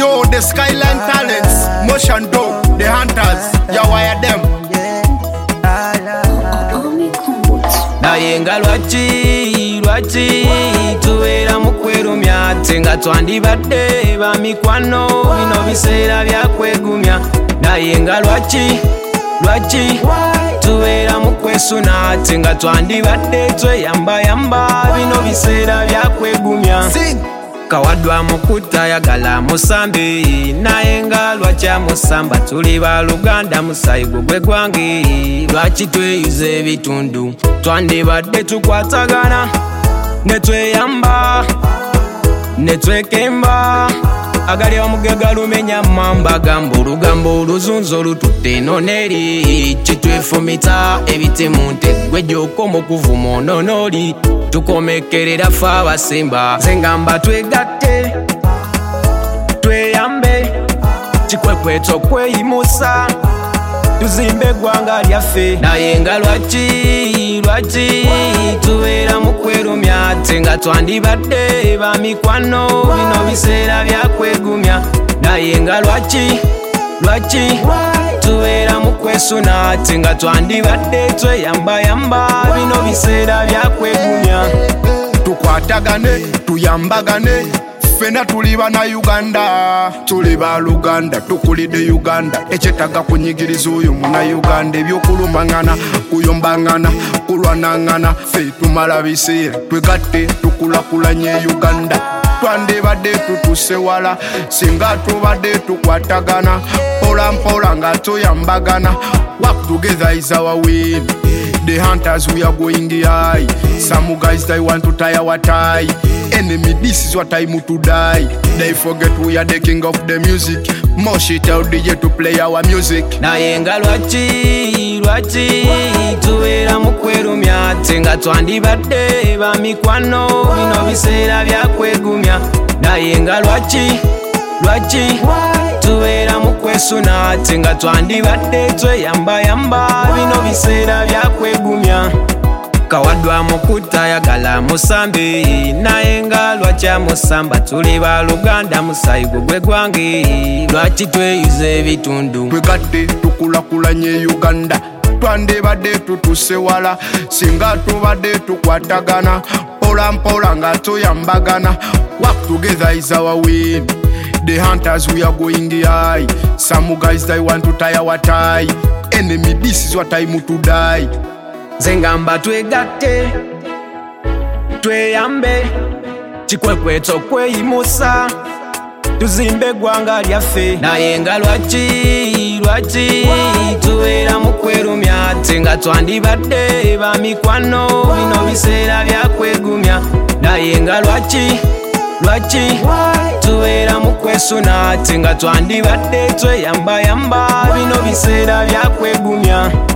Yo, the Skyline Talents, Motion Dog, the Hunters, ya wire them. Nayenga lwaki tubeera mu kwerumya ate nga twandibadde ba mikwano bino biseera bya kwegumya. Nayenga lwaki tubeera mu kwesuna ate nga twandibadde tweyambayamba bino biseera bya kwegumya. Kawadwa mukuta yagala musambe nayenga lwaki amusamba tuli ba Luganda musayigo gwe gwange. Lwaki tweyuze ebitundu twandibadde tukwatagana ne tweyamba ne twekemba. Agali omugega lumenya mamba gamba olugambo oluzunzo olututte noneri kitwefumita ebitemu ntegwe gyokoma okuvuma ononoli tukomekerera fe abasemba. Nze ngamba twegatte tweyambe kikwekweto kweyimusa tuzimbe eggwanga lyaffe. Nayenga lwaki tubeera mu kwerumya ate nga twandibadde ba mikwano bino biseera bya kwegumya. Nayenga lwaki tubeera mu kwesuna ate nga twandibadde tweyambayamba bino biseera bya kwegumya. Tukwatagane, tuyambagane, fena tuli bana Uganda, tuli ba Luganda, tukulide Uganda. Ekyetaaga kunyigiriza oyo muna Uganda, ebyokulumangana, kuyombangana, kulwanangana, ffe tumala biseera twegatte tukulakulanye Uganda. Twandibadde tutuse wala singa tubadde tukwatagana, mpola mpola nga tuyambagana. Work together is our win. The hunters we are going high. Some guys they want to tie our tie. Enemy, this is what time to die. They forget we are the king of the music. More shit out DJ to play our music. Nayenga lwaki tubeera mu kwerumya ate nga twandibadde ba mikwano bino biseera bya kwegumya. Nayenga lwaki tubeera mu kwesuna ate nga twandibadde tweyambayamba bino biseera bya kwegumya. Kawadwa mukuta yagala musambe nayenga lwaki amusamba tuli ba Luganda musayigo gwe gwange. Lwaki tweyuze ebitundu twegatte tukulakulanye Uganda. Twandibadde tutuse wala singa tubadde tukwatagana, mpola mpola nga tuyambagana. Work together is our win. The hunters we are going high. Some guys they want to tie our tie. Enemy, this is what time to die. Nze ngamba twegatte tweyambe kikwekweto kweyimusa tuzimbe eggwanga lyaffe. Nayenga lwaki tubeera mu kwerumya ate nga twandibadde ba mikwano bino biseera bya kwegumya. Nayenga lwaki tubeera mu kwesuna ate nga twandibadde tweyambayamba bino biseera bya kwegumya.